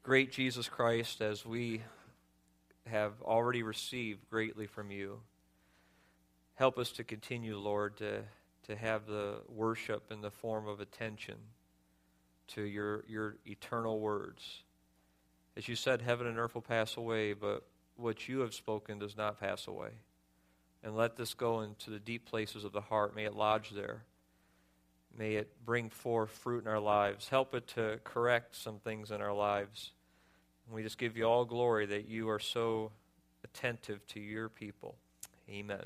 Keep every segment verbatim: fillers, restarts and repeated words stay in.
Great Jesus Christ, as we have already received greatly from you, help us to continue, Lord, to, to have the worship in the form of attention to your, your eternal words. As you said, heaven and earth will pass away, but what you have spoken does not pass away. And let this go into the deep places of the heart. May it lodge there. May it bring forth fruit in our lives. Help it to correct some things in our lives. And we just give you all glory that you are so attentive to your people. Amen.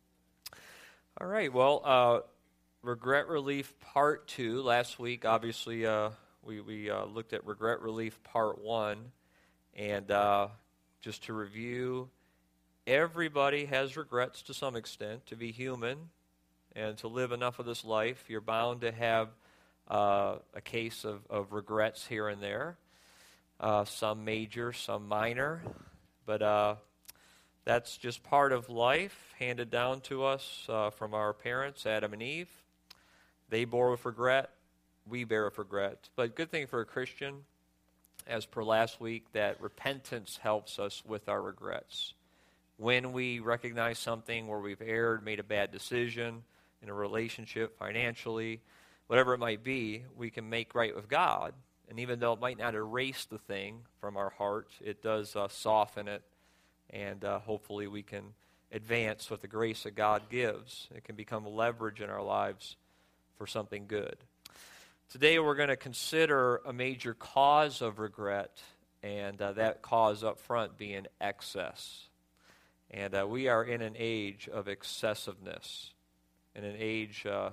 All right, well, uh, regret relief part two. Last week, obviously, uh, we, we uh, looked at regret relief part one. And uh, just to review, everybody has regrets to some extent. To be human and to live enough of this life, you're bound to have uh, a case of, of regrets here and there. Uh, some major, some minor. But uh, that's just part of life handed down to us uh, from our parents, Adam and Eve. They bore with regret. We bear with regret. But good thing for a Christian, as per last week, that repentance helps us with our regrets. When we recognize something where we've erred, made a bad decision in a relationship, financially, whatever it might be, we can make right with God. And even though it might not erase the thing from our heart, it does uh, soften it, and uh, hopefully we can advance with the grace that God gives. It can become leverage in our lives for something good. Today we're going to consider a major cause of regret, and uh, that cause up front being excess. And uh, we are in an age of excessiveness, in an age uh,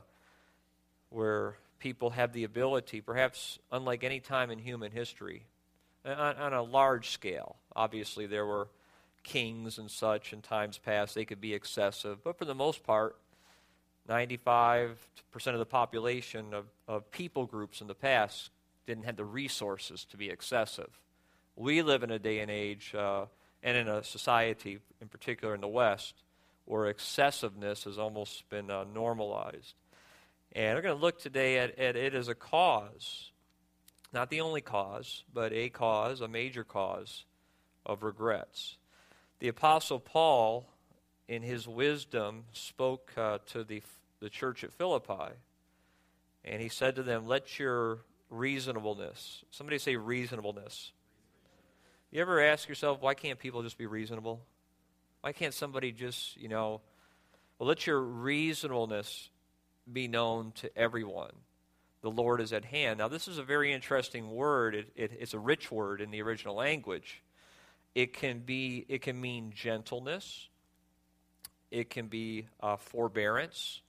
where people have the ability, perhaps unlike any time in human history, on, on a large scale. Obviously, there were kings and such in times past. They could be excessive. But for the most part, ninety-five percent of the population of, of people groups in the past didn't have the resources to be excessive. We live in a day and age, uh, and in a society, in particular in the West, where excessiveness has almost been uh, normalized. And we're going to look today at, at it as a cause, not the only cause, but a cause, a major cause of regrets. The Apostle Paul, in his wisdom, spoke uh, to the, the church at Philippi, and he said to them, let your reasonableness, somebody say reasonableness. You ever ask yourself, why can't people just be reasonable? Why can't somebody just, you know, well, let your reasonableness be known to everyone. The Lord is at hand. Now, this is a very interesting word. It, it, it's a rich word in the original language. It can be, it can mean gentleness. It can be uh, forbearance,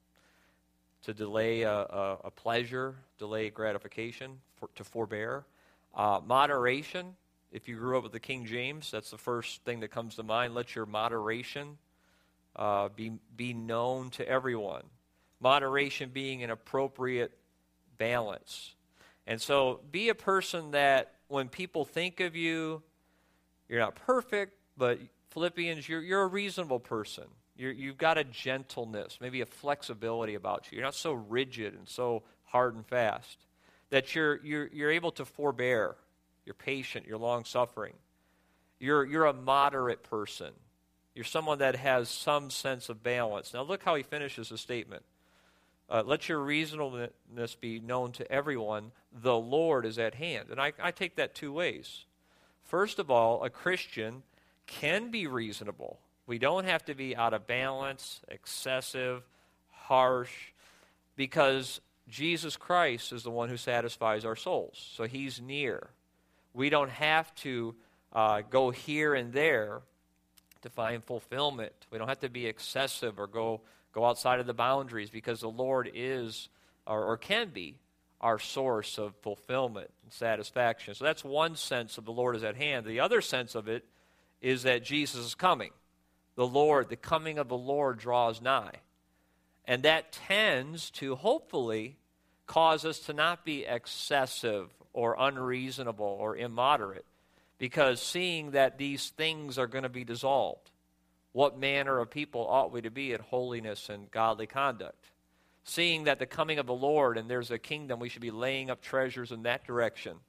to delay a, a, a pleasure, delay gratification, for, to forbear. Uh, moderation. If you grew up with the King James, that's the first thing that comes to mind. Let your moderation uh, be be known to everyone. Moderation being an appropriate balance. And so be a person that when people think of you, you're not perfect, but Philippians, you're, you're a reasonable person. You're, you've got a gentleness, maybe a flexibility about you. You're not so rigid and so hard and fast. That you're, you're, you're able to forbear. You're patient. You're long-suffering. You're, you're a moderate person. You're someone that has some sense of balance. Now look how he finishes the statement. Uh, let your reasonableness be known to everyone. The Lord is at hand. And I, I take that two ways. First of all, a Christian can be reasonable. We don't have to be out of balance, excessive, harsh, because Jesus Christ is the one who satisfies our souls. So he's near. We don't have to uh, go here and there to find fulfillment. We don't have to be excessive or go Go outside of the boundaries, because the Lord is, or, or can be, our source of fulfillment and satisfaction. So that's one sense of the Lord is at hand. The other sense of it is that Jesus is coming. The Lord, the coming of the Lord draws nigh. And that tends to, hopefully, cause us to not be excessive or unreasonable or immoderate, because seeing that these things are going to be dissolved. What manner of people ought we to be in holiness and godly conduct? Seeing that the coming of the Lord, and there's a kingdom, we should be laying up treasures in that direction.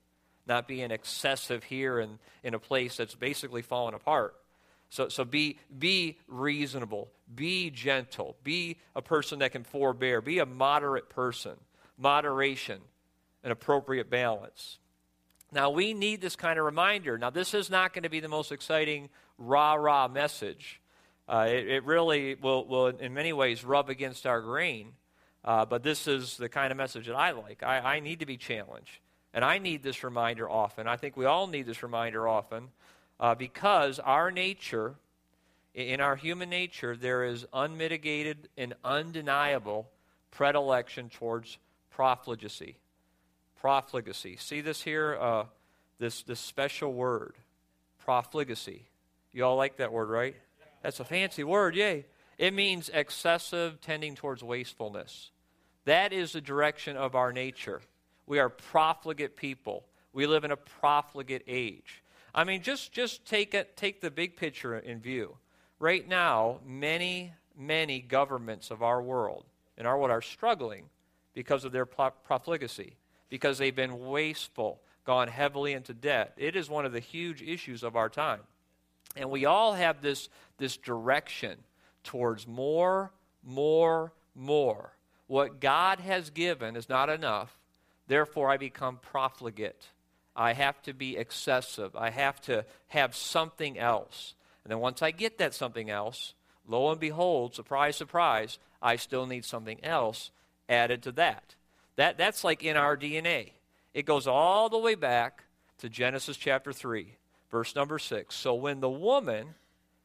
not being excessive here in, in a place that's basically falling apart. So, so be, be reasonable, be gentle, be a person that can forbear, be a moderate person, moderation, an appropriate balance. Now, we need this kind of reminder. Now, this is not going to be the most exciting rah-rah message. Uh, it, it really will, will, in many ways, rub against our grain. Uh, but this is the kind of message that I like. I, I need to be challenged. And I need this reminder often. I think we all need this reminder often uh, because our nature, in our human nature, there is unmitigated and undeniable predilection towards profligacy. Profligacy. See this here? Uh, this, this special word, profligacy. You all like that word, right? That's a fancy word, yay. It means excessive, tending towards wastefulness. That is the direction of our nature. We are profligate people. We live in a profligate age. I mean, just, just take it, take the big picture in view. Right now, many, many governments of our world and our world are struggling because of their profligacy, because they've been wasteful, gone heavily into debt. It is one of the huge issues of our time. And we all have this, this direction towards more, more, more. What God has given is not enough. Therefore, I become profligate. I have to be excessive. I have to have something else. And then once I get that something else, lo and behold, surprise, surprise, I still need something else added to that. That that's like in our D N A. It goes all the way back to Genesis chapter three, verse number six. So when the woman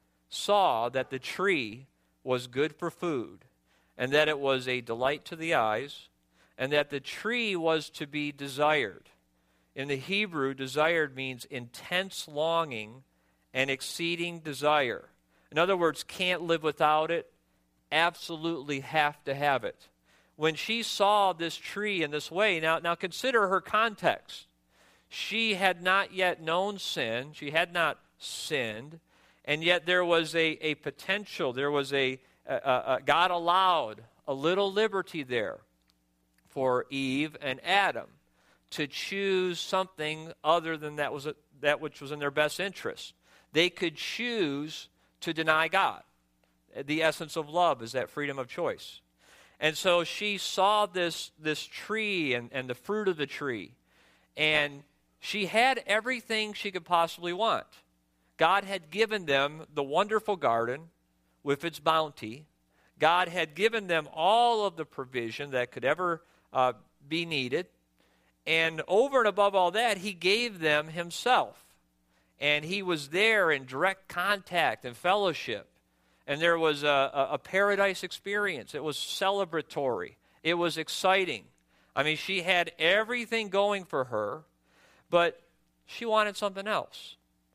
saw that the tree was good for food, and that it was a delight to the eyes, and that the tree was to be desired. In the Hebrew, desired means intense longing and exceeding desire. In other words, can't live without it, absolutely have to have it. When she saw this tree in this way, now, now consider her context. She had not yet known sin. She had not sinned. And yet there was a, a potential, there was a, a, a, God allowed a little liberty there for Eve and Adam to choose something other than that was a, that which was in their best interest. They could choose to deny God. The essence of love is that freedom of choice. And so she saw this, this tree and, and the fruit of the tree, and she had everything she could possibly want. God had given them the wonderful garden with its bounty. God had given them all of the provision that could ever uh, be needed. And over and above all that, he gave them himself. And he was there in direct contact and fellowship. And there was a, a, a paradise experience. It was celebratory. It was exciting. I mean, she had everything going for her, but she wanted something else.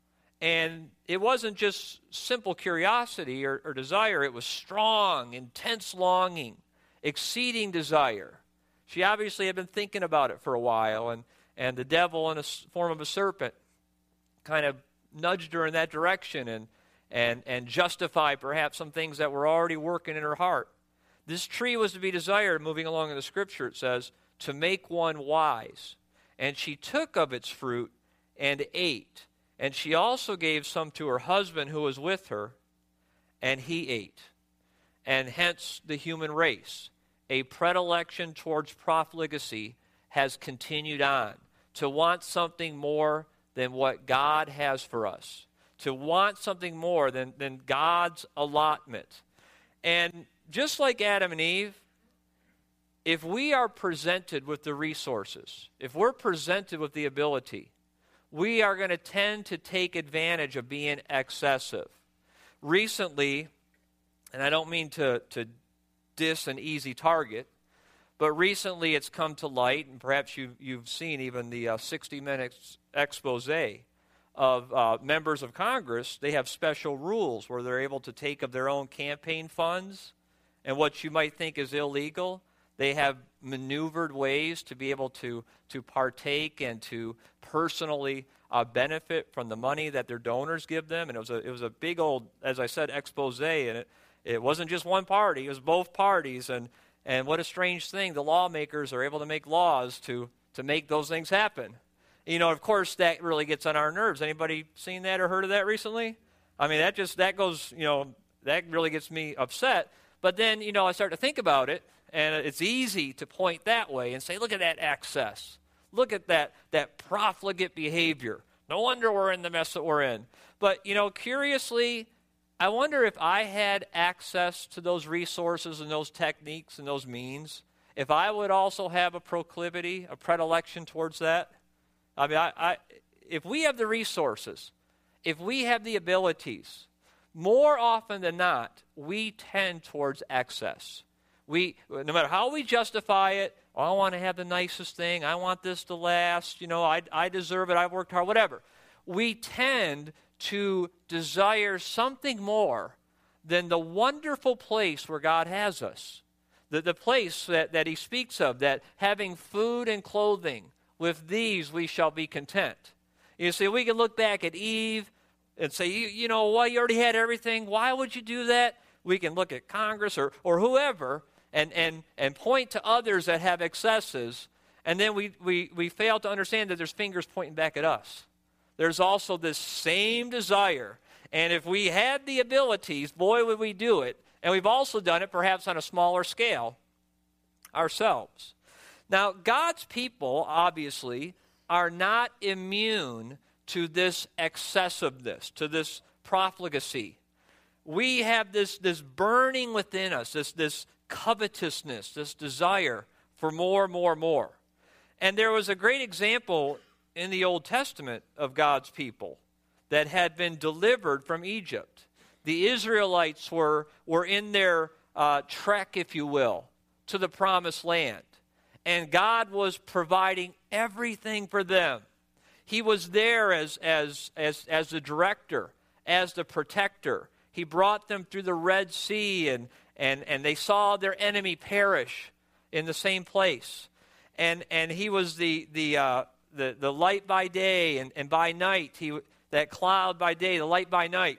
And it wasn't just simple curiosity or, or desire. It was strong, intense longing, exceeding desire. She obviously had been thinking about it for a while, and, and the devil in the form of a serpent kind of nudged her in that direction and, and, and justified perhaps some things that were already working in her heart. This tree was to be desired, moving along in the scripture, it says, to make one wise. And she took of its fruit and ate. And she also gave some to her husband who was with her, and he ate. And hence the human race, a predilection towards profligacy, has continued on to want something more than what God has for us, to want something more than, than God's allotment. And just like Adam and Eve, if we are presented with the resources, if we're presented with the ability, we are going to tend to take advantage of being excessive. Recently, and I don't mean to, to diss an easy target, but recently it's come to light, and perhaps you've, you've seen even the uh, sixty minutes expose of uh, members of Congress. They have special rules where they're able to take of their own campaign funds, and what you might think is illegal, they have maneuvered ways to be able to, to partake and to personally uh, benefit from the money that their donors give them. And it was a, it was a big old, as I said, expose, and it, it wasn't just one party, it was both parties. And, and what a strange thing, the lawmakers are able to make laws to, to make those things happen. You know, of course, that really gets on our nerves. Anybody seen that or heard of that recently? I mean, that just, that goes, you know, that really gets me upset. But then, you know, I start to think about it, and it's easy to point that way and say, look at that excess. Look at that, that profligate behavior. No wonder we're in the mess that we're in. But, you know, curiously, I wonder if I had access to those resources and those techniques and those means, if I would also have a proclivity, a predilection towards that. I mean, I, I, if we have the resources, if we have the abilities, more often than not, we tend towards excess. We, no matter how we justify it, oh, I want to have the nicest thing, I want this to last, you know, I, I deserve it, I've worked hard, whatever. We tend to desire something more than the wonderful place where God has us. The, the place that, that he speaks of, that having food and clothing, with these we shall be content. You see, we can look back at Eve and say, you, you know, well, you already had everything. Why would you do that? We can look at Congress or, or whoever and, and, and point to others that have excesses, and then we, we, we fail to understand that there's fingers pointing back at us. There's also this same desire, and if we had the abilities, boy, would we do it. And we've also done it perhaps on a smaller scale ourselves. Now, God's people, obviously, are not immune to this excessiveness, to this profligacy. We have this, this burning within us, this, this covetousness, this desire for more, more, more. And there was a great example in the Old Testament of God's people that had been delivered from Egypt. The Israelites were, were in their uh, trek, if you will, to the Promised Land. And God was providing everything for them. He was there as, as, as, as the director, as the protector. He brought them through the Red Sea, and, and, and they saw their enemy perish in the same place. And, and he was the, the, uh, the, the light by day, and, and by night, he, that cloud by day, the light by night.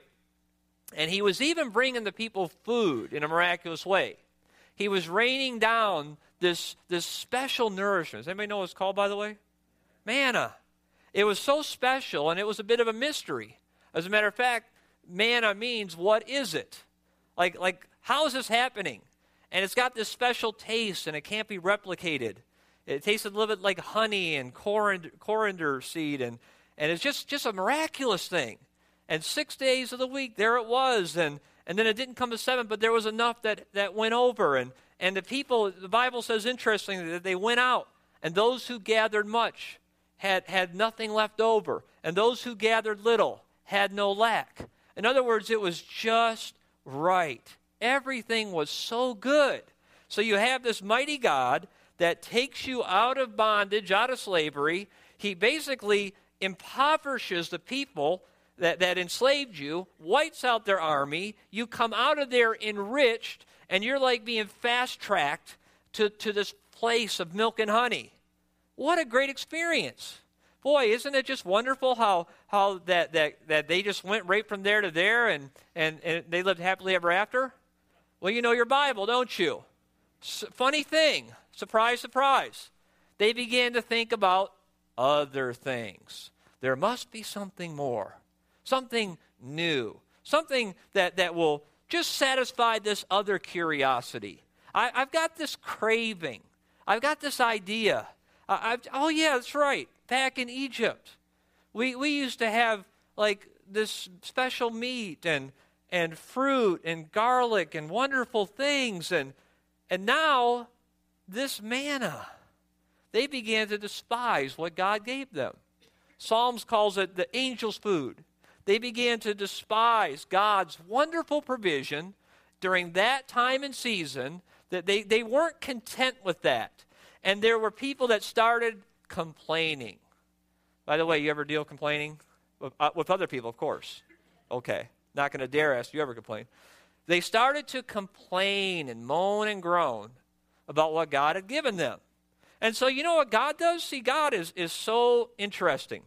And he was even bringing the people food in a miraculous way. He was raining down this, this special nourishment. Does anybody know what it's called, by the way? Manna. It was so special, and it was a bit of a mystery. As a matter of fact, manna means, what is it? Like, like how is this happening? And it's got this special taste, and it can't be replicated. It tasted a little bit like honey and coriander, coriander seed, and, and it's just, just a miraculous thing. And six days of the week, there it was, and, and then it didn't come to seven, but there was enough that, that went over, and, and the people, the Bible says, interestingly, that they went out, and those who gathered much had, had nothing left over, and those who gathered little had no lack. In other words, it was just right. Everything was so good. So you have this mighty God that takes you out of bondage, out of slavery. He basically impoverishes the people that, that enslaved you, wipes out their army. You come out of there enriched, and you're like being fast-tracked to, to this place of milk and honey. What a great experience. Boy, isn't it just wonderful how how that, that, that they just went right from there to there, and, and, and they lived happily ever after? Well, you know your Bible, don't you? S- funny thing, surprise, surprise. They began to think about other things. There must be something more, something new, something that, that will just satisfy this other curiosity. I, I've got this craving. I've got this idea. I, I've, oh, yeah, that's right. Back in Egypt, we we used to have like this special meat and and fruit and garlic and wonderful things, and and now this manna. They began to despise what God gave them. Psalms calls it the angel's food. They began to despise God's wonderful provision during that time and season, that they, they weren't content with that. And there were people that started complaining. By the way, you ever deal with complaining? With, uh, with other people, of course. Okay. Not going to dare ask you ever complain. They started to complain and moan and groan about what God had given them. And so you know what God does? See, God is, is so interesting.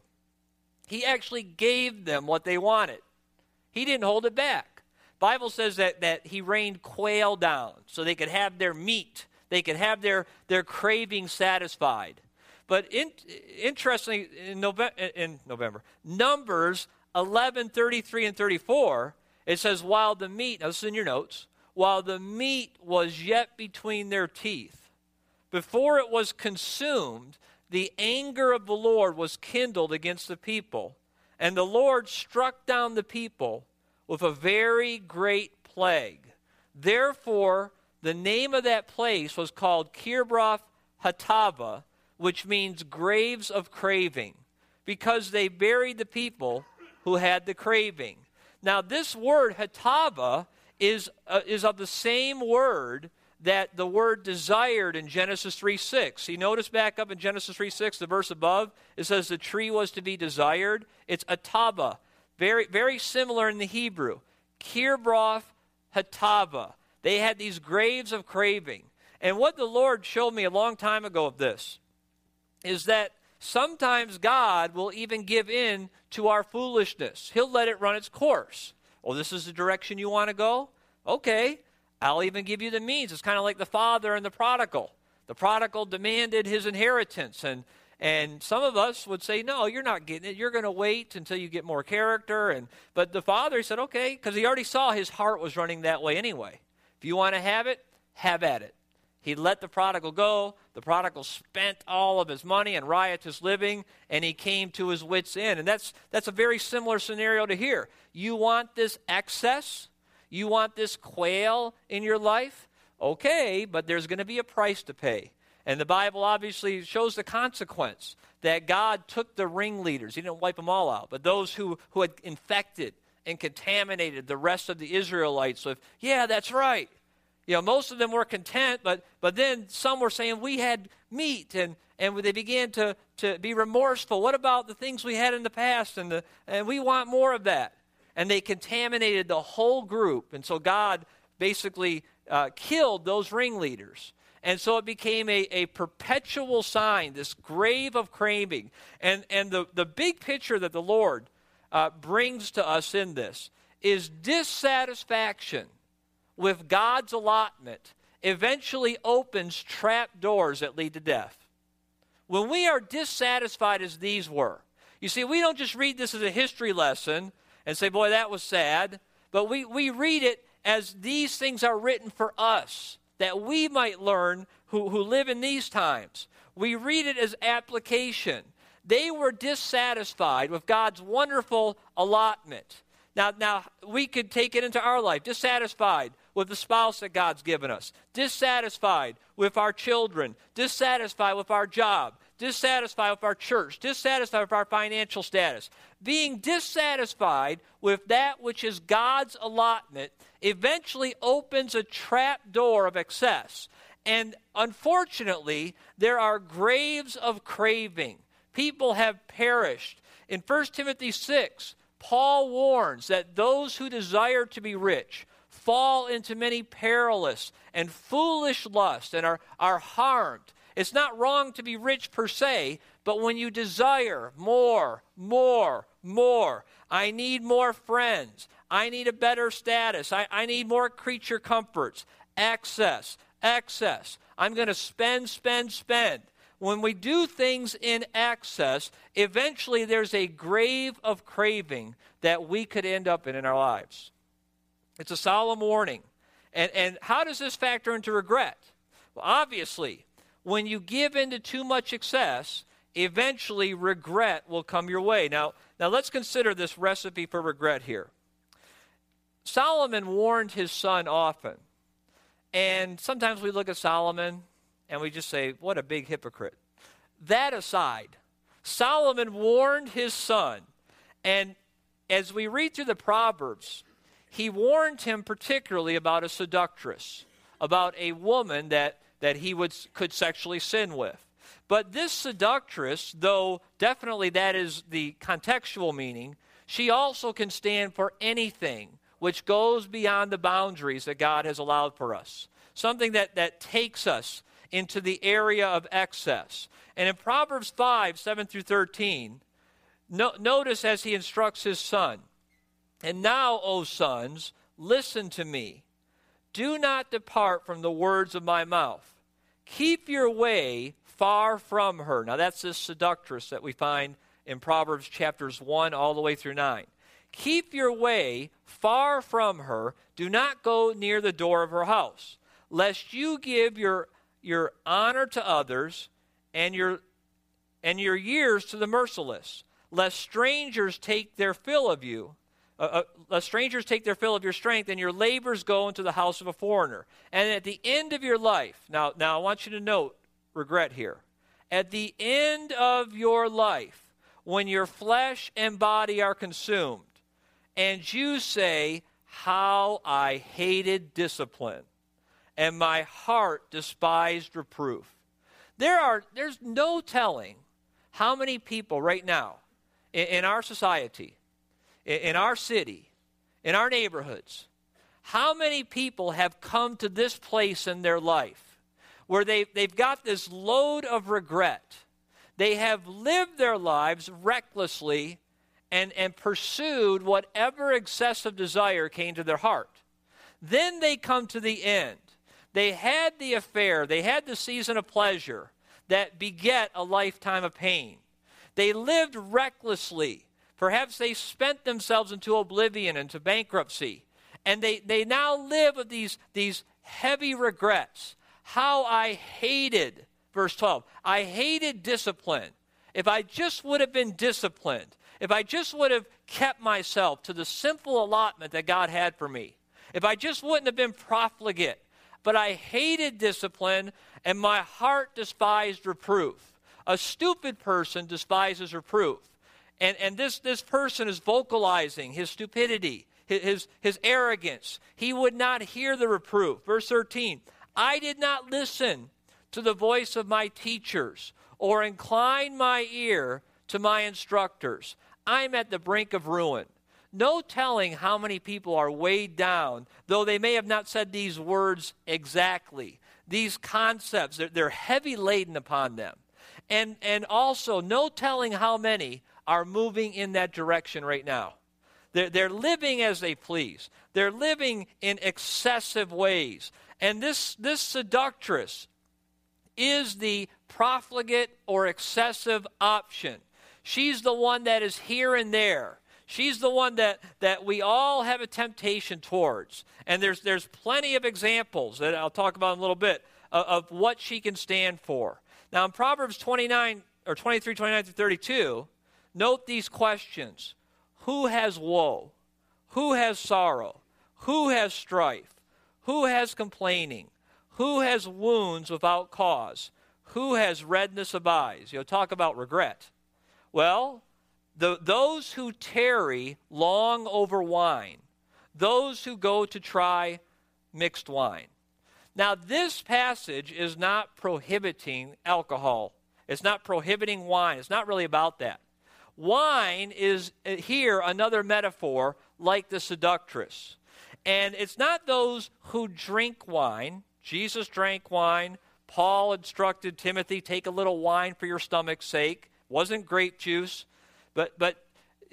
He actually gave them what they wanted. He didn't hold it back. Bible says that, that he rained quail down so they could have their meat. They could have their, their craving satisfied. But in, interestingly, in, Nove- in November, Numbers eleven, thirty-three and thirty-four, it says, while the meat, now this is in your notes, while the meat was yet between their teeth, before it was consumed, the anger of the Lord was kindled against the people, and the Lord struck down the people with a very great plague. Therefore, the name of that place was called Kibroth Hattaavah, which means graves of craving, because they buried the people who had the craving. Now, this word Hattaavah is, uh, is of the same word that the word desired in Genesis three six. You notice back up in Genesis three six, the verse above, it says the tree was to be desired. It's Hattaavah. Very, very similar in the Hebrew. Kibroth Hattaavah. They had these graves of craving. And what the Lord showed me a long time ago of this is that sometimes God will even give in to our foolishness. He'll let it run its course. Oh, this is the direction you want to go? Okay, I'll even give you the means. It's kind of like the father and the prodigal. The prodigal demanded his inheritance, and and some of us would say, no, you're not getting it. You're going to wait until you get more character. And But the father said, okay, because he already saw his heart was running that way anyway. If you want to have it, have at it. He let the prodigal go. The prodigal spent all of his money and riotous living, and he came to his wits' end. And that's that's a very similar scenario to here. You want this excess? You want this quail in your life? Okay, but there's going to be a price to pay. And the Bible obviously shows the consequence that God took the ringleaders. He didn't wipe them all out, but those who, who had infected and contaminated the rest of the Israelites with, yeah, that's right. You know, most of them were content, but but then some were saying we had meat, and, and they began to, to be remorseful. What about the things we had in the past? And the and we want more of that. And they contaminated the whole group. And so God basically uh, killed those ringleaders. And so it became a, a perpetual sign, this grave of craving. And, and the, the big picture that the Lord uh, brings to us in this is dissatisfaction with God's allotment eventually opens trap doors that lead to death. When we are dissatisfied as these were, you see, we don't just read this as a history lesson and say, boy, that was sad, but we, we read it as these things are written for us, that we might learn who, who live in these times. We read it as application. They were dissatisfied with God's wonderful allotment. Now, now we could take it into our life, dissatisfied with the spouse that God's given us, dissatisfied with our children, dissatisfied with our job, dissatisfied with our church, dissatisfied with our financial status. Being dissatisfied with that which is God's allotment eventually opens a trap door of excess. And unfortunately, there are graves of craving. People have perished. In First Timothy six, Paul warns that those who desire to be rich fall into many perilous and foolish lusts and are, are harmed. It's not wrong to be rich per se, but when you desire more, more, more, I need more friends, I need a better status, I, I need more creature comforts, excess, excess. I'm going to spend, spend, spend. When we do things in excess, eventually there's a grave of craving that we could end up in in our lives. It's a solemn warning. And, and how does this factor into regret? Well, obviously, when you give into too much excess, eventually regret will come your way. Now, now let's consider this recipe for regret here. Solomon warned his son often. And sometimes we look at Solomon and we just say, what a big hypocrite. That aside, Solomon warned his son. And as we read through the Proverbs, he warned him particularly about a seductress, about a woman that, that he would, could sexually sin with. But this seductress, though definitely that is the contextual meaning, she also can stand for anything which goes beyond the boundaries that God has allowed for us. Something that, that takes us into the area of excess. And in Proverbs five, seven through thirteen, no, notice as he instructs his son, and now, O sons, listen to me. Do not depart from the words of my mouth. Keep your way far from her. Now that's this seductress that we find in Proverbs chapters one all the way through nine. Keep your way far from her. Do not go near the door of her house, lest you give your, your honor to others and your, and your years to the merciless, lest strangers take their fill of you. Uh, uh, lest strangers take their fill of your strength, and your labors go into the house of a foreigner. And at the end of your life, now, now I want you to note regret here. At the end of your life, when your flesh and body are consumed, and you say, how I hated discipline, and my heart despised reproof. There are, there's no telling how many people right now in, in our society, in our city, in our neighborhoods, how many people have come to this place in their life where they, they've got this load of regret. They have lived their lives recklessly and, and pursued whatever excessive desire came to their heart. Then they come to the end. They had the affair, they had the season of pleasure that beget a lifetime of pain. They lived recklessly. Perhaps they spent themselves into oblivion, into bankruptcy. And they, they now live with these, these heavy regrets. How I hated, verse twelve, I hated discipline. If I just would have been disciplined, if I just would have kept myself to the simple allotment that God had for me, if I just wouldn't have been profligate, but I hated discipline and my heart despised reproof. A stupid person despises reproof. And, and this, this person is vocalizing his stupidity, his, his arrogance. He would not hear the reproof. Verse thirteen, I did not listen to the voice of my teachers or incline my ear to my instructors. I'm at the brink of ruin. No telling how many people are weighed down, though they may have not said these words exactly. These concepts, they're, they're heavy laden upon them. And, and also, no telling how many are moving in that direction right now. They're, they're living as they please. They're living in excessive ways. And this, this seductress is the profligate or excessive option. She's the one that is here and there. She's the one that, that we all have a temptation towards. And there's, there's plenty of examples that I'll talk about in a little bit of, of what she can stand for. Now in Proverbs twenty-nine, or twenty-three, twenty-nine through thirty-two, note these questions. Who has woe? Who has sorrow? Who has strife? Who has complaining? Who has wounds without cause? Who has redness of eyes? You'll talk about regret. Well, the, those who tarry long over wine, those who go to try mixed wine. Now, this passage is not prohibiting alcohol. It's not prohibiting wine. It's not really about that. Wine is here another metaphor like the seductress. And it's not those who drink wine. Jesus drank wine. Paul instructed Timothy, take a little wine for your stomach's sake. Wasn't grape juice. But, but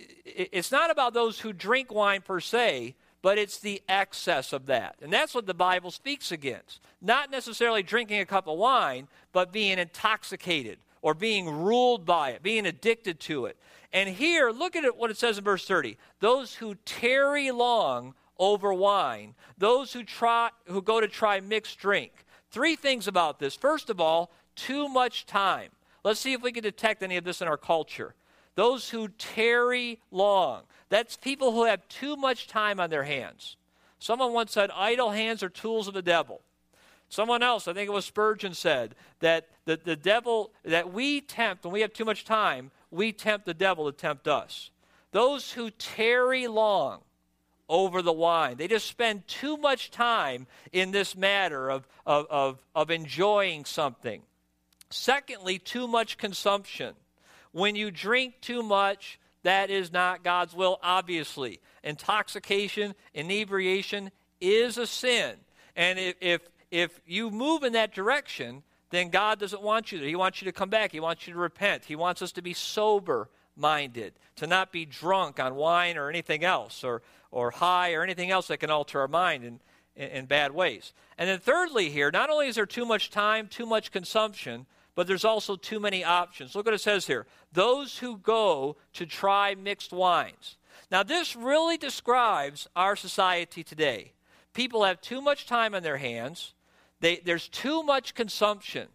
it's not about those who drink wine per se, but it's the excess of that. And that's what the Bible speaks against. Not necessarily drinking a cup of wine, but being intoxicated or being ruled by it, being addicted to it. And here, look at it, what it says in verse thirty. Those who tarry long over wine, those who try, who go to try mixed drink. Three things about this. First of all, too much time. Let's see if we can detect any of this in our culture. Those who tarry long. That's people who have too much time on their hands. Someone once said, idle hands are tools of the devil. Someone else, I think it was Spurgeon, said that the, the devil, that we tempt, when we have too much time, we tempt the devil to tempt us. Those who tarry long over the wine. They just spend too much time in this matter of, of, of, of enjoying something. Secondly, too much consumption. When you drink too much, that is not God's will, obviously. Intoxication, inebriation is a sin. And if, if, if you move in that direction, then God doesn't want you there. He wants you to come back. He wants you to repent. He wants us to be sober-minded, to not be drunk on wine or anything else, or, or high or anything else that can alter our mind in, in, in bad ways. And then thirdly here, not only is there too much time, too much consumption, but there's also too many options. Look what it says here. Those who go to try mixed wines. Now, this really describes our society today. People have too much time on their hands. They, there's too much consumption,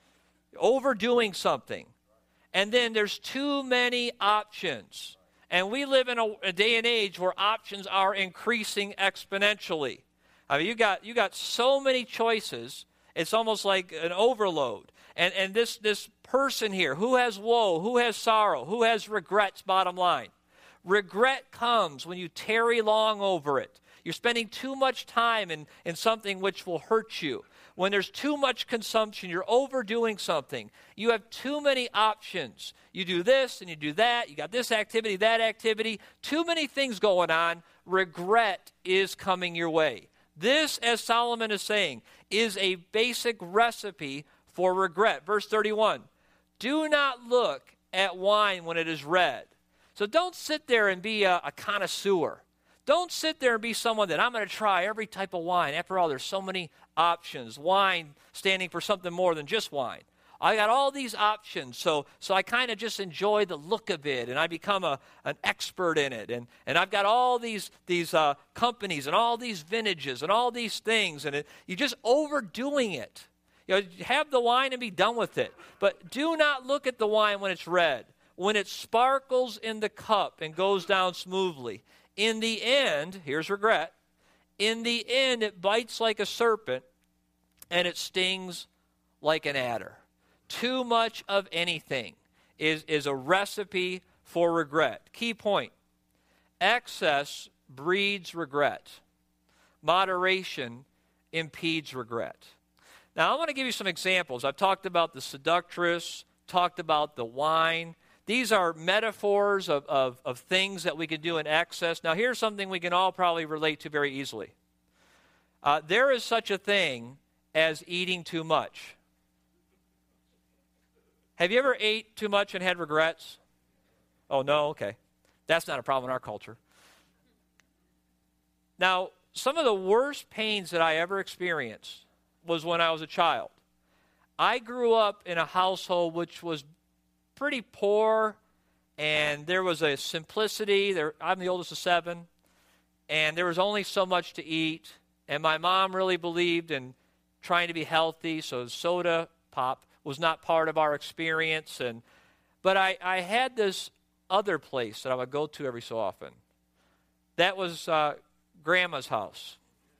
overdoing something. And then there's too many options. And we live in a, a day and age where options are increasing exponentially. I mean, you got you got so many choices. It's almost like an overload. And and this this person here, who has woe, who has sorrow, who has regrets, bottom line. Regret comes when you tarry long over it. You're spending too much time in, in something which will hurt you. When there's too much consumption, you're overdoing something. You have too many options. You do this and you do that. You got this activity, that activity. Too many things going on. Regret is coming your way. This, as Solomon is saying, is a basic recipe for regret. Verse thirty-one, do not look at wine when it is red. So don't sit there and be a, a connoisseur. Don't sit there and be someone that I'm going to try every type of wine. After all, there's so many options. Wine standing for something more than just wine. I got all these options, so so I kind of just enjoy the look of it, and I become a an expert in it. And and I've got all these these uh, companies and all these vintages and all these things, and it, you're just overdoing it. You know, have the wine and be done with it. But do not look at the wine when it's red, when it sparkles in the cup and goes down smoothly. In the end, here's regret. In the end, it bites like a serpent, and it stings like an adder. Too much of anything is, is a recipe for regret. Key point, excess breeds regret. Moderation impedes regret. Now, I want to give you some examples. I've talked about the seductress, talked about the wine. These are metaphors of, of, of things that we can do in excess. Now, here's something we can all probably relate to very easily. Uh, there is such a thing as eating too much. Have you ever ate too much and had regrets? Oh, no? Okay. That's not a problem in our culture. Now, some of the worst pains that I ever experienced was when I was a child. I grew up in a household which was pretty poor, and there was a simplicity. There, I'm the oldest of seven, and there was only so much to eat, and my mom really believed in trying to be healthy, so soda pop was not part of our experience. And but I, I had this other place that I would go to every so often. That was uh, Grandma's house.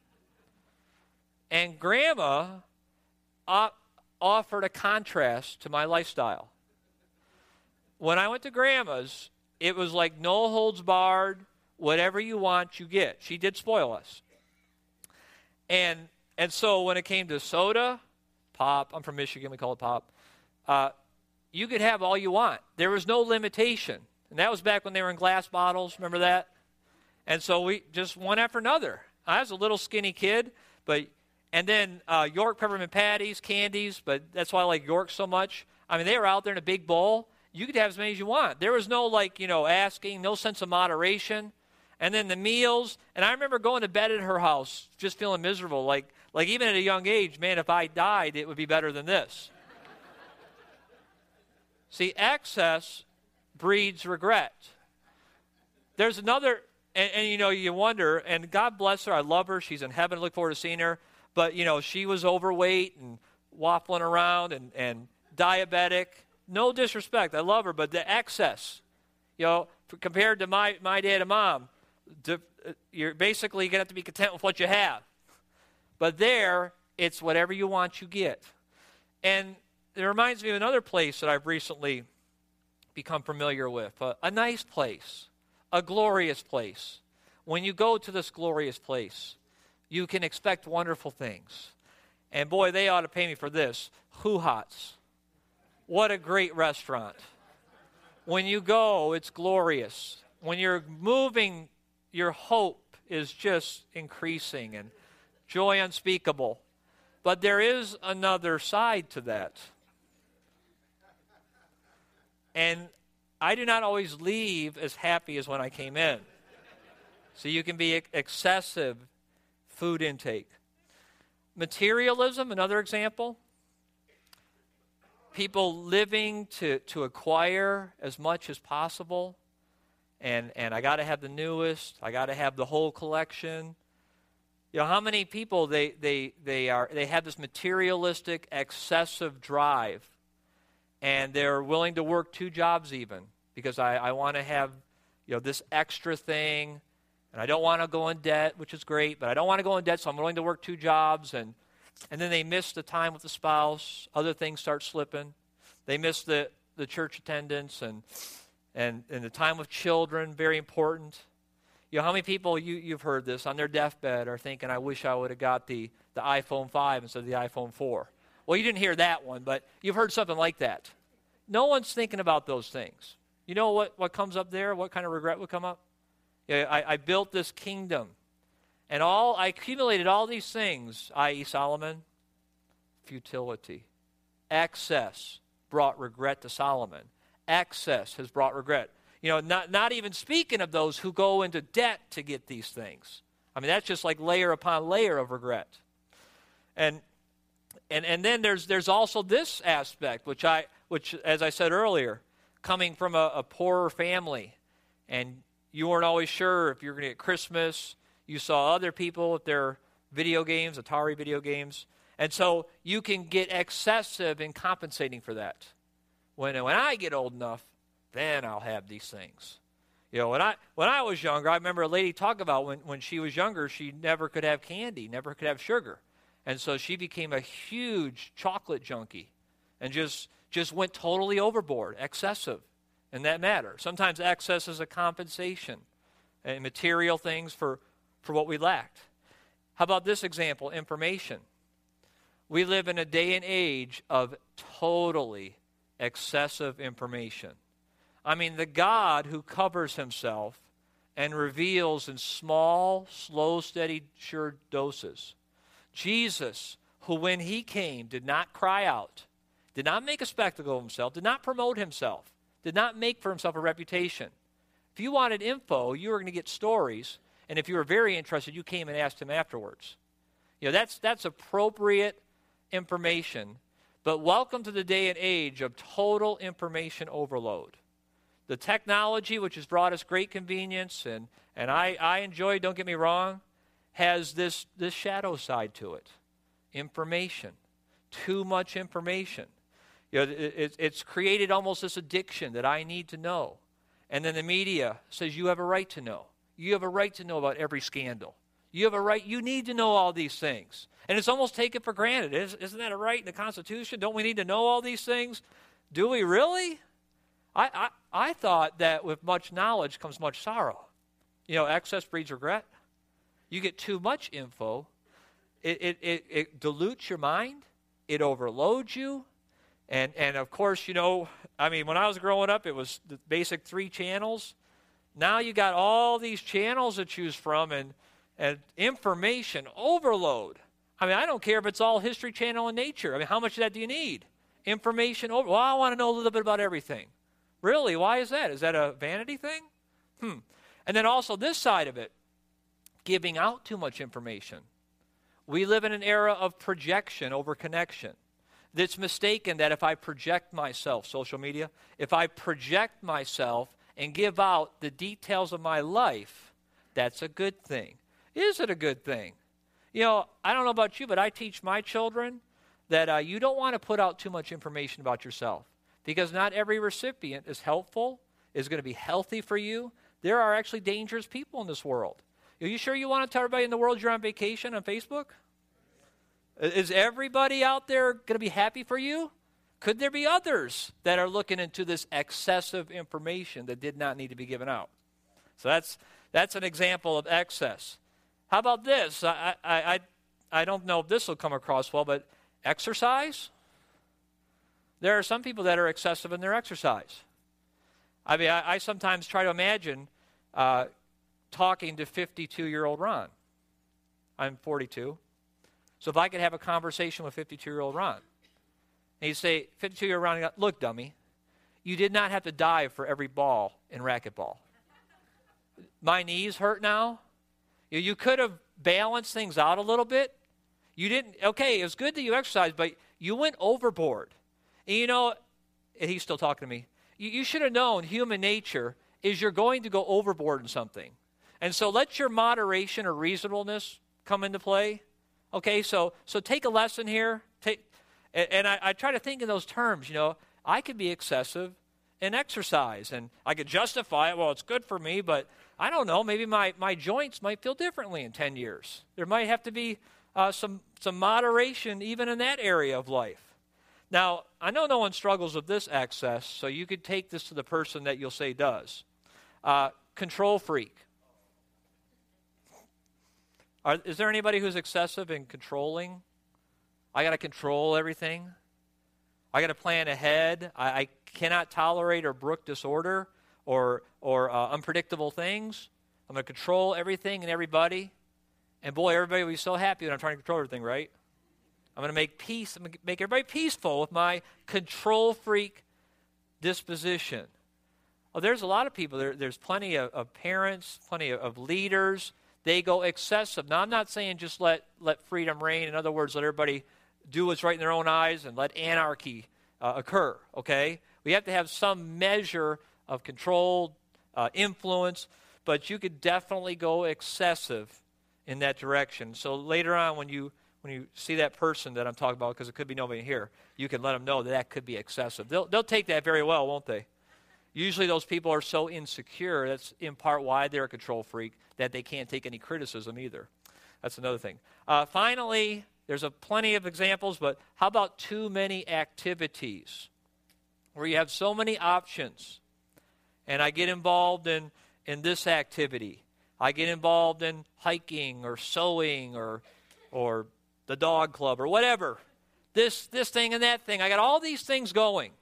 And Grandma uh, offered a contrast to my lifestyle. When I went to Grandma's, it was like no holds barred, whatever you want, you get. She did spoil us. And and so when it came to soda, pop, I'm from Michigan, we call it pop, uh, you could have all you want. There was no limitation. And that was back when they were in glass bottles, remember that? And so we just one after another. I was a little skinny kid, but and then uh, York peppermint patties, candies, but that's why I like York so much. I mean, they were out there in a big bowl. You could have as many as you want. There was no, like, you know, asking, no sense of moderation. And then the meals. And I remember going to bed at her house just feeling miserable. Like, like even at a young age, man, if I died, it would be better than this. See, excess breeds regret. There's another, and, and, you know, you wonder, and God bless her. I love her. She's in heaven. I look forward to seeing her. But, you know, she was overweight and waffling around and, and diabetic. No disrespect. I love her. But the excess, you know, compared to my, my dad and mom, to, uh, you're basically going to have to be content with what you have. But there, it's whatever you want, you get. And it reminds me of another place that I've recently become familiar with. A, a nice place. A glorious place. When you go to this glorious place, you can expect wonderful things. And boy, they ought to pay me for this. Hoo-Hots. What a great restaurant. When you go, it's glorious. When you're moving, your hope is just increasing and joy unspeakable. But there is another side to that. And I do not always leave as happy as when I came in. So you can be excessive food intake. Materialism, another example. people living to, to acquire as much as possible. And, and I got to have the newest. I got to have the whole collection. You know, how many people, they, they, they, are, they have this materialistic, excessive drive. And they're willing to work two jobs even. Because I, I want to have, you know, this extra thing. And I don't want to go in debt, which is great. But I don't want to go in debt, so I'm willing to work two jobs. And And then they miss the time with the spouse. Other things start slipping. They miss the, the church attendance and, and and the time with children, very important. You know, how many people, you, you've heard this, on their deathbed are thinking, I wish I would have got the, the iPhone five instead of the iPhone four. Well, you didn't hear that one, but you've heard something like that. No one's thinking about those things. You know what, what comes up there? What kind of regret would come up? Yeah, I, I built this kingdom. And all I accumulated all these things, that is. Solomon, futility. Excess brought regret to Solomon. Excess has brought regret. You know, not, not even speaking of those who go into debt to get these things. I mean, that's just like layer upon layer of regret. And and and then there's there's also this aspect, which I which as I said earlier, coming from a, a poorer family, and you weren't always sure if you're going to get Christmas. You saw other people with their video games, Atari video games. And so you can get excessive in compensating for that. When, when I get old enough, then I'll have these things. You know, when I when I was younger, I remember a lady talk about when, when she was younger, she never could have candy, never could have sugar. And so she became a huge chocolate junkie and just, just went totally overboard, excessive in that matter. Sometimes excess is a compensation and material things for for what we lacked. How about this example, information? We live in a day and age of totally excessive information. I mean, the God who covers himself and reveals in small, slow, steady, sure doses. Jesus, who when he came did not cry out, did not make a spectacle of himself, did not promote himself, did not make for himself a reputation. If you wanted info, you were going to get stories. And if you were very interested, you came and asked him afterwards. You know, that's that's appropriate information. But welcome to the day and age of total information overload. The technology, which has brought us great convenience, and, and I, I enjoy, don't get me wrong, has this, this shadow side to it. Information. Too much information. You know, it, it, it's created almost this addiction that I need to know. And then the media says you have a right to know. You have a right to know about every scandal. You have a right, you need to know all these things. And it's almost taken for granted. Isn't that a right in the Constitution? Don't we need to know all these things? Do we really? I, I, I thought that with much knowledge comes much sorrow. You know, excess breeds regret. You get too much info. It, it, it, it dilutes your mind. It overloads you. And, and of course, you know, I mean, when I was growing up, it was the basic three channels. Now you got all these channels to choose from and, and information overload. I mean, I don't care if it's all History Channel and Nature. I mean, how much of that do you need? Information over. Well, I want to know a little bit about everything. Really? Why is that? Is that a vanity thing? Hmm. And then also this side of it, giving out too much information. We live in an era of projection over connection. It's mistaken that if I project myself, social media, if I project myself and give out the details of my life, that's a good thing. Is it a good thing? You know, I don't know about you, but I teach my children that uh, you don't want to put out too much information about yourself because not every recipient is helpful, is going to be healthy for you. There are actually dangerous people in this world. Are you sure you want to tell everybody in the world you're on vacation on Facebook? Is everybody out there going to be happy for you? Could there be others that are looking into this excessive information that did not need to be given out? So that's that's an example of excess. How about this? I I I, I don't know if this will come across well, but exercise. There are some people that are excessive in their exercise. I mean, I, I sometimes try to imagine uh, talking to fifty-two-year-old Ron. I'm forty-two. So if I could have a conversation with fifty-two-year-old Ron, and he'd say, fifty-two-year-old Ron, look, dummy, you did not have to dive for every ball in racquetball. My knees hurt now. You, you could have balanced things out a little bit. You didn't, okay, it was good that you exercised, but you went overboard. And you know, and he's still talking to me, you, you should have known human nature is you're going to go overboard in something. And so let your moderation or reasonableness come into play. Okay, so so take a lesson here. Take, and, and I, I try to think in those terms, you know, I could be excessive in exercise, and I could justify it, well, it's good for me, but I don't know, maybe my, my joints might feel differently in ten years. There might have to be uh, some, some moderation even in that area of life. Now, I know no one struggles with this excess, so you could take this to the person that you'll say does. Uh, control freak. Are, is there anybody who's excessive in controlling? I got to control everything. I got to plan ahead. I, I cannot tolerate or brook disorder or or uh, unpredictable things. I'm going to control everything and everybody. And boy, everybody will be so happy when I'm trying to control everything, right? I'm going to make peace. I'm going to make everybody peaceful with my control freak disposition. Oh, there's a lot of people. There, there's plenty of, of parents, plenty of, of leaders. They go excessive. Now, I'm not saying just let, let freedom reign. In other words, let everybody do what's right in their own eyes and let anarchy uh, occur, okay? We have to have some measure of control, uh, influence, but you could definitely go excessive in that direction. So later on when you when you see that person that I'm talking about, because it could be nobody here, you can let them know that that could be excessive. They'll, they'll take that very well, won't they? Usually those people are so insecure, that's in part why they're a control freak, that they can't take any criticism either. That's another thing. Uh, finally, there's a plenty of examples, but how about too many activities where you have so many options? And I get involved in, in this activity. I get involved in hiking or sewing or or the dog club or whatever. This this thing and that thing. I got all these things going.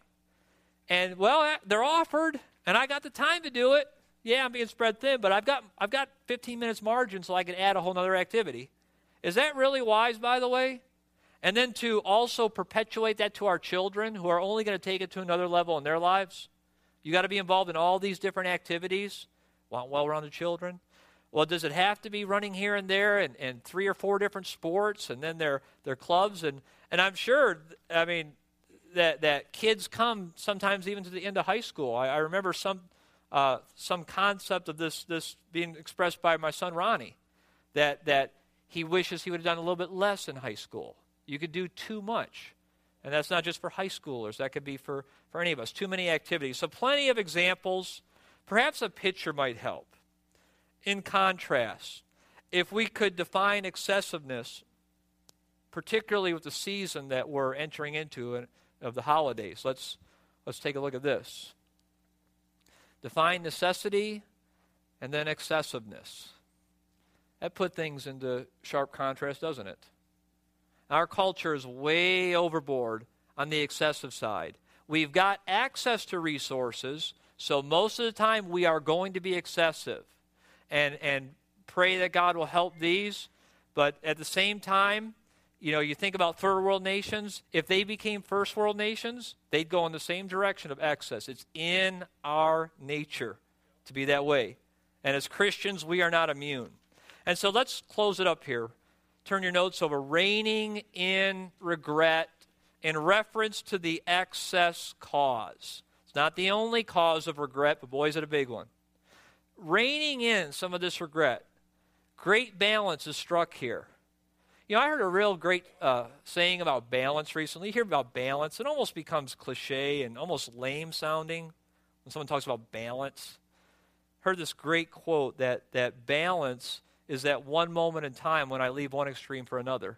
And, well, they're offered, and I got the time to do it. Yeah, I'm being spread thin, but I've got I've got fifteen minutes margin so I can add a whole other activity. Is that really wise, by the way? And then to also perpetuate that to our children who are only going to take it to another level in their lives. You got to be involved in all these different activities while, while we're on the children. Well, does it have to be running here and there and, and three or four different sports and then their their clubs? And, and I'm sure, I mean, that, that kids come sometimes even to the end of high school. I, I remember some uh, some concept of this this being expressed by my son Ronnie, that that he wishes he would have done a little bit less in high school. You could do too much. And that's not just for high schoolers. That could be for, for any of us. Too many activities. So plenty of examples. Perhaps a picture might help. In contrast, if we could define excessiveness, particularly with the season that we're entering into of the holidays, let's let's take a look at this. Define necessity and then excessiveness. That put things into sharp contrast, doesn't it? Our culture is way overboard on the excessive side. We've got access to resources, so most of the time we are going to be excessive. And and pray that God will help these. But at the same time, you know, you think about third world nations. If they became first world nations, they'd go in the same direction of excess. It's in our nature to be that way. And as Christians, we are not immune. And so let's close it up here. Turn your notes over. Reigning in regret in reference to the excess cause. It's not the only cause of regret, but boy, is it a big one. Reining in some of this regret. Great balance is struck here. You know, I heard a real great uh, saying about balance recently. You hear about balance. It almost becomes cliche and almost lame sounding when someone talks about balance. Heard this great quote that, that balance is that one moment in time when I leave one extreme for another.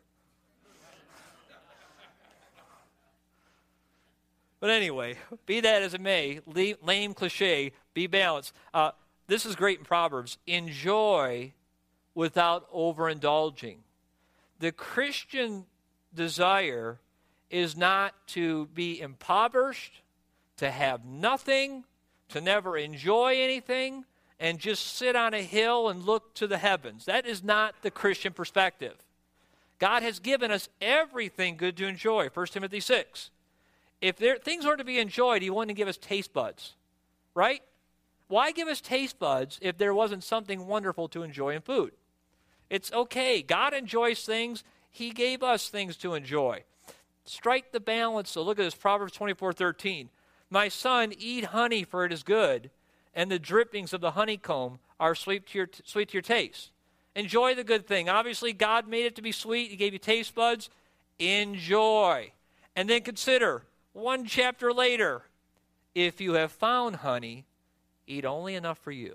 But anyway, be that as it may, lame cliche, be balanced. Uh, this is great in Proverbs. Enjoy without overindulging. The Christian desire is not to be impoverished, to have nothing, to never enjoy anything, and just sit on a hill and look to the heavens. That is not the Christian perspective. God has given us everything good to enjoy, First Timothy six. If there, things were to be enjoyed, he wouldn't give us taste buds, right? Why give us taste buds if there wasn't something wonderful to enjoy in food? It's okay. God enjoys things. He gave us things to enjoy. Strike the balance. So look at this, Proverbs twenty-four thirteen. My son, eat honey, for it is good, and the drippings of the honeycomb are sweet to your, sweet to your taste. Enjoy the good thing. Obviously, God made it to be sweet. He gave you taste buds. Enjoy. And then consider, one chapter later, if you have found honey, eat only enough for you.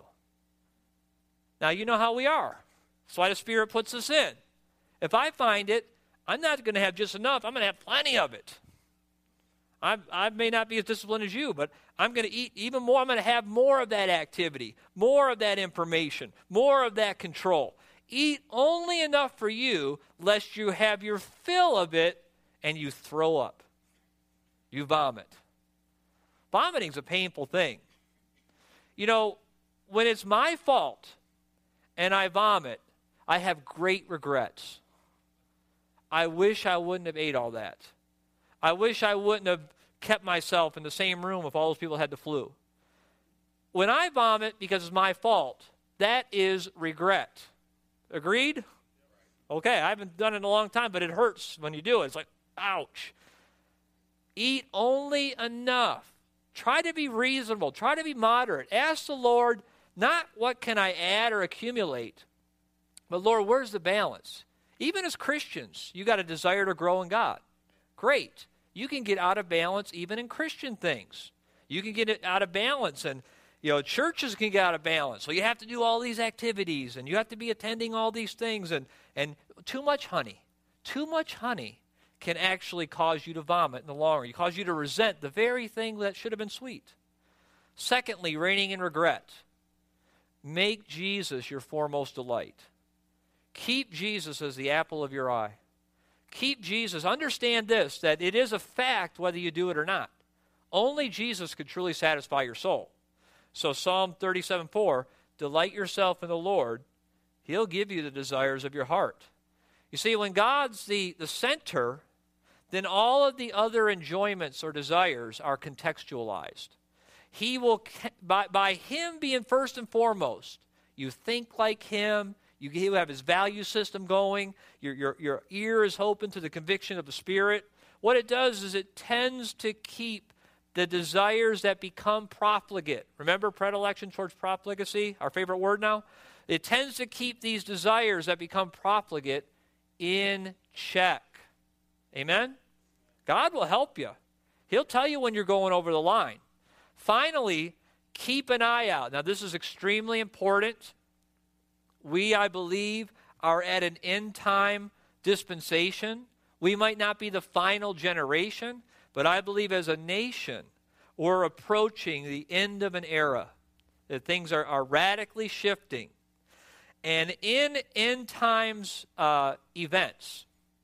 Now, you know how we are. That's why the Spirit puts us in. If I find it, I'm not going to have just enough. I'm going to have plenty of it. I, I may not be as disciplined as you, but I'm going to eat even more. I'm going to have more of that activity, more of that information, more of that control. Eat only enough for you, lest you have your fill of it and you throw up. You vomit. Vomiting's a painful thing. You know, when it's my fault and I vomit, I have great regrets. I wish I wouldn't have ate all that. I wish I wouldn't have kept myself in the same room if all those people had the flu. When I vomit because it's my fault, that is regret. Agreed? Okay, I haven't done it in a long time, but it hurts when you do it. It's like, ouch. Eat only enough. Try to be reasonable. Try to be moderate. Ask the Lord, not what can I add or accumulate, but Lord, where's the balance? Even as Christians, you got a desire to grow in God. Great. You can get out of balance even in Christian things. You can get it out of balance, and you know, churches can get out of balance. So you have to do all these activities, and you have to be attending all these things, and, and too much honey. Too much honey can actually cause you to vomit in the long run. It cause you to resent the very thing that should have been sweet. Secondly, reigning in regret. Make Jesus your foremost delight. Keep Jesus as the apple of your eye. Keep Jesus. Understand this, that it is a fact whether you do it or not. Only Jesus could truly satisfy your soul. So Psalm thirty-seven four, delight yourself in the Lord, He'll give you the desires of your heart. You see, when God's the, the center, then all of the other enjoyments or desires are contextualized. He will, by, by Him being first and foremost, you think like Him, you, you have His value system going, your, your, your ear is open to the conviction of the Spirit. What it does is it tends to keep the desires that become profligate. Remember predilection towards profligacy, our favorite word now? It tends to keep these desires that become profligate in check. Amen? God will help you. He'll tell you when you're going over the line. Finally, keep an eye out. Now, this is extremely important. We, I believe, are at an end-time dispensation. We might not be the final generation, but I believe as a nation, we're approaching the end of an era. That things are, are radically shifting. And in end times uh, events,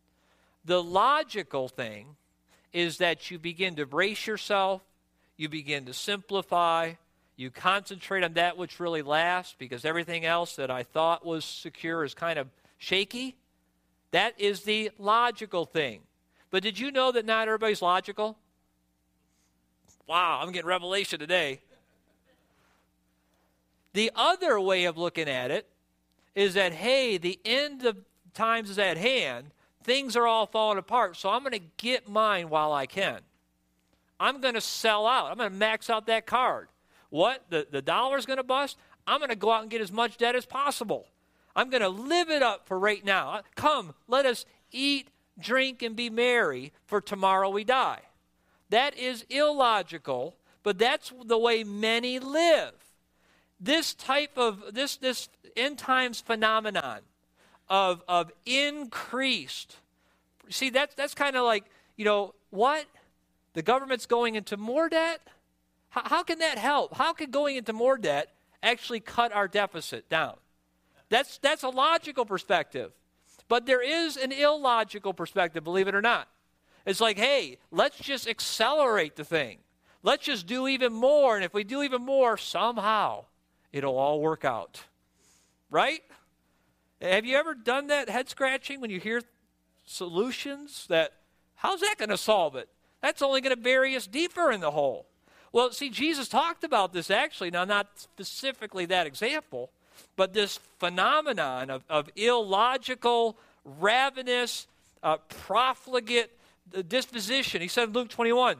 the logical thing is that you begin to brace yourself, you begin to simplify, you concentrate on that which really lasts, because everything else that I thought was secure is kind of shaky. That is the logical thing. But did you know that not everybody's logical? Wow, I'm getting revelation today. The other way of looking at it is that, hey, the end of times is at hand. Things are all falling apart, so I'm going to get mine while I can. I'm going to sell out. I'm going to max out that card. What? The, the dollar's going to bust? I'm going to go out and get as much debt as possible. I'm going to live it up for right now. Come, let us eat, drink, and be merry, for tomorrow we die. That is illogical, but that's the way many live. This type of, this, this end times phenomenon of, of increased, see, that's, that's kind of like, you know, what? The government's going into more debt? How, how can that help? How can going into more debt actually cut our deficit down? That's, that's a logical perspective. But there is an illogical perspective, believe it or not. It's like, hey, let's just accelerate the thing. Let's just do even more. And if we do even more, somehow it'll all work out. Right? Have you ever done that head scratching when you hear solutions that, how's that going to solve it? That's only going to bury us deeper in the hole. Well, see, Jesus talked about this actually, now not specifically that example, but this phenomenon of, of illogical, ravenous, uh, profligate the disposition. He said in Luke twenty-one,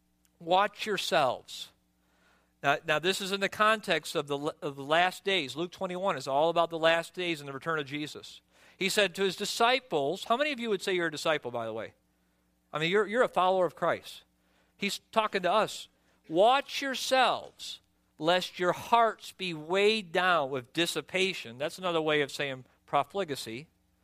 watch yourselves. Now, now this is in the context of the, of the last days. Luke twenty-one is all about the last days and the return of Jesus. He said to his disciples, how many of you would say you're a disciple, by the way? I mean, you're, you're a follower of Christ. He's talking to us. Watch yourselves, lest your hearts be weighed down with dissipation. That's another way of saying profligacy.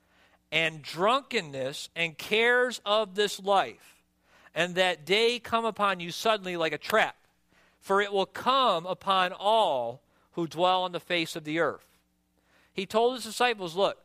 And drunkenness and cares of this life. And that day come upon you suddenly like a trap. For it will come upon all who dwell on the face of the earth. He told his disciples, look,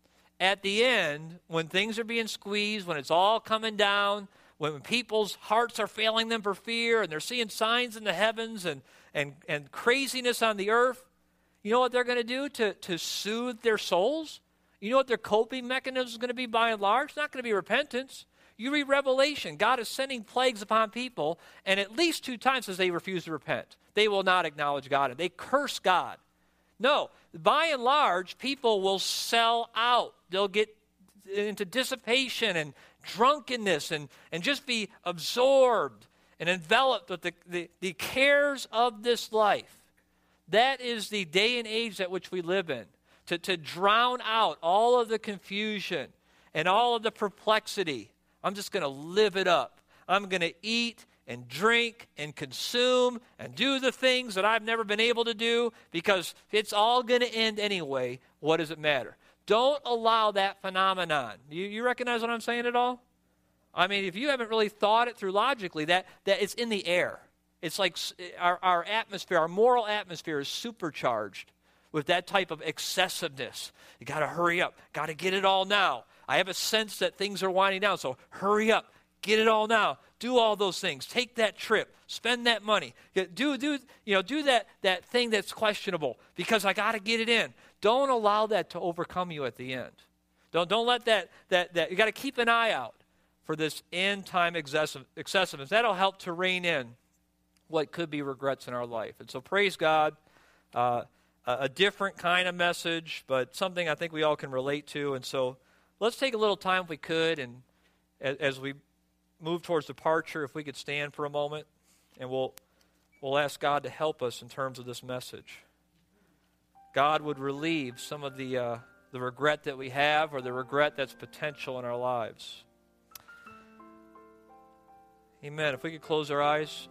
at the end, when things are being squeezed, when it's all coming down, when people's hearts are failing them for fear, and they're seeing signs in the heavens and, and, and craziness on the earth, you know what they're going to do to, to soothe their souls? You know what their coping mechanism is going to be by and large? It's not going to be repentance. You read Revelation, God is sending plagues upon people, and at least two times says they refuse to repent. They will not acknowledge God, and they curse God. No, by and large, people will sell out. They'll get into dissipation and drunkenness and, and just be absorbed and enveloped with the, the, the cares of this life. That is the day and age at which we live in. To, to drown out all of the confusion and all of the perplexity. I'm just going to live it up. I'm going to eat and drink and consume and do the things that I've never been able to do because it's all going to end anyway. What does it matter? Don't allow that phenomenon. You, you recognize what I'm saying at all? I mean, if you haven't really thought it through logically, that, that it's in the air. It's like our, our atmosphere, our moral atmosphere is supercharged with that type of excessiveness. You got to hurry up. Got to get it all now. I have a sense that things are winding down, so hurry up. Get it all now. Do all those things. Take that trip. Spend that money. Do do you know? Do that that thing that's questionable because I got to get it in. Don't allow that to overcome you at the end. Don't don't let that that that. You got to keep an eye out for this end time excessive, excessiveness. That'll help to rein in what could be regrets in our life. And so praise God. Uh, a different kind of message, but something I think we all can relate to. And so let's take a little time if we could, and as we move towards departure, if we could stand for a moment, and we'll we'll ask God to help us in terms of this message. God would relieve some of the uh, the regret that we have or the regret that's potential in our lives. Amen. If we could close our eyes.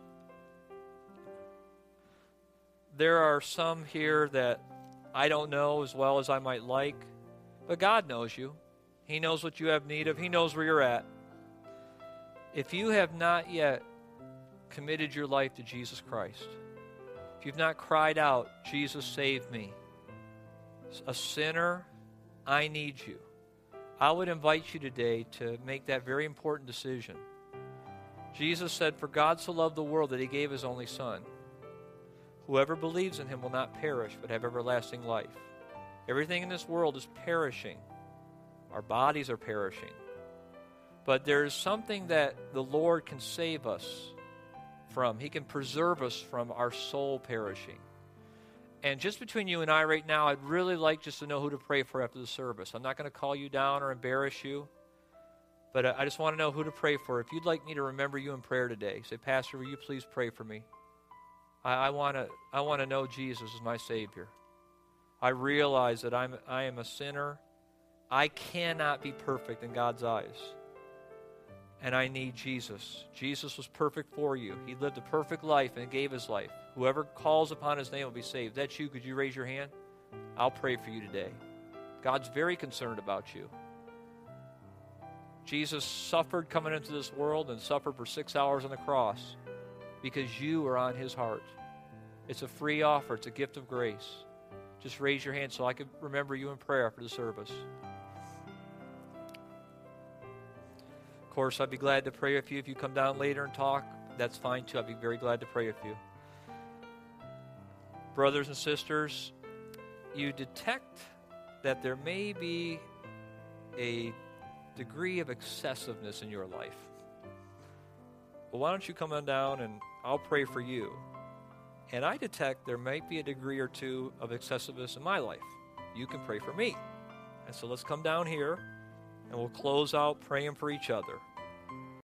There are some here that I don't know as well as I might like, but God knows you. He knows what you have need of. He knows where you're at. If you have not yet committed your life to Jesus Christ, if you've not cried out, Jesus, save me, a sinner, I need you, I would invite you today to make that very important decision. Jesus said, for God so loved the world that he gave his only Son. Whoever believes in him will not perish, but have everlasting life. Everything in this world is perishing. Our bodies are perishing. But there is something that the Lord can save us from. He can preserve us from our soul perishing. And just between you and I right now, I'd really like just to know who to pray for after the service. I'm not going to call you down or embarrass you, but I just want to know who to pray for. If you'd like me to remember you in prayer today, say, Pastor, will you please pray for me? I, I want to I want to know Jesus as my Savior. I realize that I'm I am a sinner. I cannot be perfect in God's eyes. And I need Jesus. Jesus was perfect for you. He lived a perfect life and gave his life. Whoever calls upon his name will be saved. That's you. Could you raise your hand? I'll pray for you today. God's very concerned about you. Jesus suffered coming into this world and suffered for six hours on the cross because you are on his heart. It's a free offer. It's a gift of grace. Just raise your hand so I can remember you in prayer after the service. Of course, I'd be glad to pray with you. If you come down later and talk, that's fine too. I'd be very glad to pray with you. Brothers and sisters, you detect that there may be a degree of excessiveness in your life. Well, why don't you come on down and I'll pray for you. And I detect there might be a degree or two of excessiveness in my life. You can pray for me. And so let's come down here and we'll close out praying for each other.